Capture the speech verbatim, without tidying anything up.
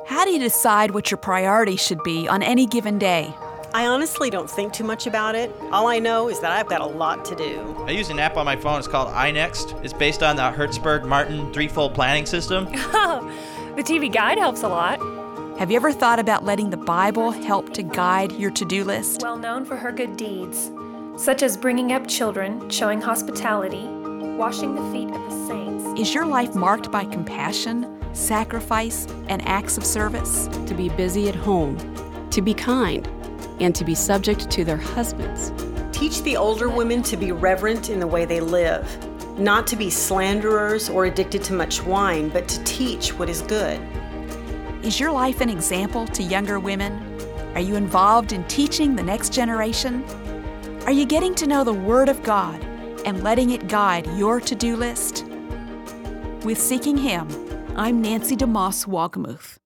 How do you decide what your priorities should be on any given day? I honestly don't think too much about it. All I know is that I've got a lot to do. I use an app on my phone. It's called iNext. It's based on the Hertzberg-Martin threefold planning system. Oh, the T V guide helps a lot. Have you ever thought about letting the Bible help to guide your to-do list? Well known for her good deeds, such as bringing up children, showing hospitality, washing the feet of the saints. Is your life marked by compassion, sacrifice, and acts of service? To be busy at home, to be kind, and to be subject to their husbands. Teach the older women to be reverent in the way they live, not to be slanderers or addicted to much wine, but to teach what is good. Is your life an example to younger women? Are you involved in teaching the next generation? Are you getting to know the Word of God and letting it guide your to-do list? With Seeking Him, I'm Nancy DeMoss Wogmuth.